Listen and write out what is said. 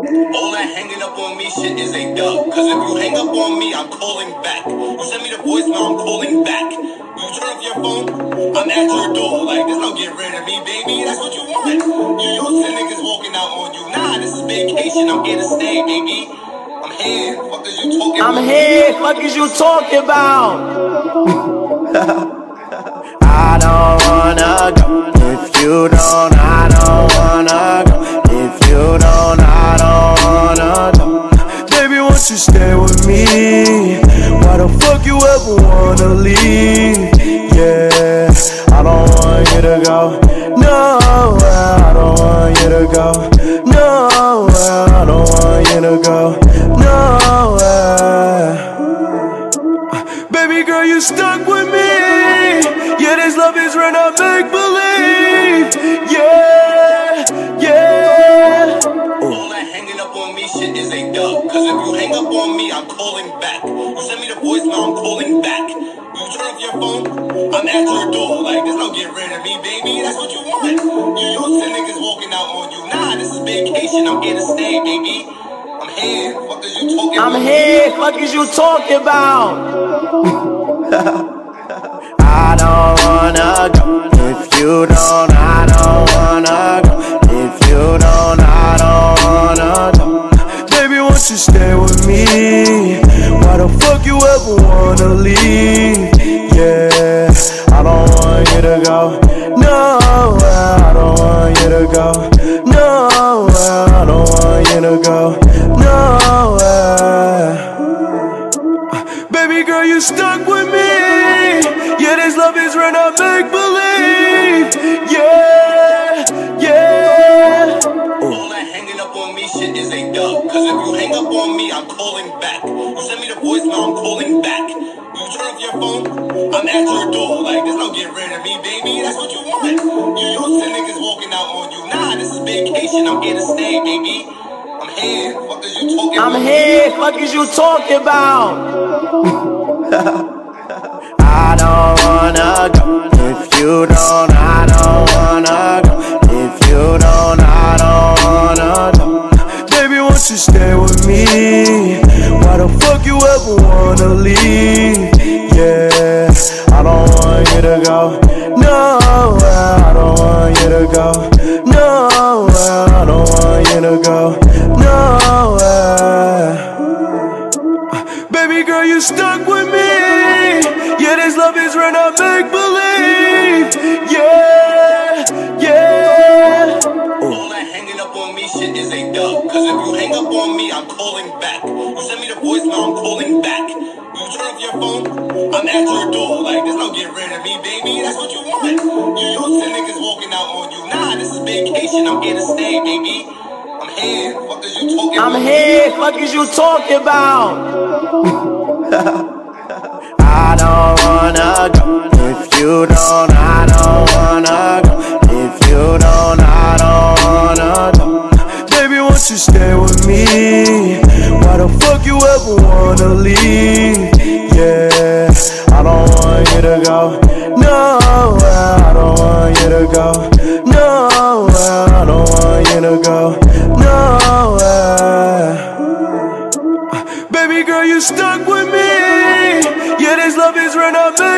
All that hanging up on me shit is a dub. Cause if you hang up on me, I'm calling back. You send me the voicemail, I'm calling back. You turn off your phone, I'm at your door. Like, there's no get rid of me, baby. That's what you want. You see niggas walking out on you. Nah, this is vacation. I'm here to stay, baby. I'm here. Fuck is you talking about? I'm here. Fuck is you talking about? I don't wanna go. If you don't, I don't wanna go. If you don't, I don't wanna go. Baby, won't you stay with me? Why the fuck you ever wanna leave? Yeah, I don't want you to go. No, I don't want you to go. No, I don't want you to go. No, baby girl, you stuck with me. Yeah, this love is real, not make believe. Yeah, yeah. All that hanging up on me shit is a dub. Cause if you hang up on me, I'm calling back. You send me the voicemail, I'm calling back. You turn off your phone, I'm at your door. Like, there's no get rid of me, baby. That's what you want. You see niggas walking out on you. Nah, this is vacation. I'm here to stay, baby. I'm here. Fuck is you talking about? I'm here. Fuck is you talking about? I don't wanna go. If you don't, I don't wanna go. If you don't, I don't wanna go. Baby, won't you stay with me? Why the fuck you ever wanna leave? Yeah, I don't want you to go. No, I don't want you to go. No, I don't want you to go. No, baby girl, you stuck with me. Yeah, this love is real, not make believe. Yeah, yeah. All that hanging up on me shit is a dub. Cause if you hang up on me, I'm calling back. You send me the voicemail, I'm calling back. You turn off your phone, I'm at your door. Like, there's no get rid of me, baby. That's what you want. You see niggas walking out on you. Nah, this is vacation. I'm here to stay, baby. I'm here. Fuck is you talking about? I'm here. Fuck is you talking about? I don't wanna go. If you don't, I don't wanna go. If you don't, I don't wanna go. Baby, won't you stay with me? Why the fuck you ever wanna leave? Yeah, I don't want you to go. No, I don't want you to go. No, I don't want you to go. No, baby girl, you stuck with me. Yeah, this love is real, not make believe. Yeah, yeah. All that hanging up on me shit is a dub. Cause if you hang up on me, I'm calling back. You send me the voicemail, I'm calling back. You turn off your phone, I'm at your door. Like, there's no get rid of me, baby. That's what you want. You see niggas walking out on you. Nah, this is vacation. I'm here to stay, baby. I'm here. Fuck is you talking about? I don't wanna go. If you don't, I don't wanna go. If you don't, I don't wanna go. Baby, won't you stay with me? Yeah, this love is real, not make believe. Yeah, yeah. All that hanging up on me shit is a dub. Cause if you hang up on me, I'm calling back. You send me the voicemail, I'm calling back. You turn off your phone, I'm at your door. Like, there's no get rid of me, baby. That's what you want. You see niggas walking out on you. Nah, this is vacation. I'm here to stay, baby. I'm here. Fuck is you talking about? I'm here. Fuck is you talking about? I don't wanna go. If you don't, I don't wanna go. If you don't, I don't wanna go. Baby, won't you stay with me? Why the fuck you ever wanna leave? Yeah, I don't want you to go. No, I don't want you to go. No, I don't want you to go. No, baby girl, you stuck with me. Yeah, this love is real, not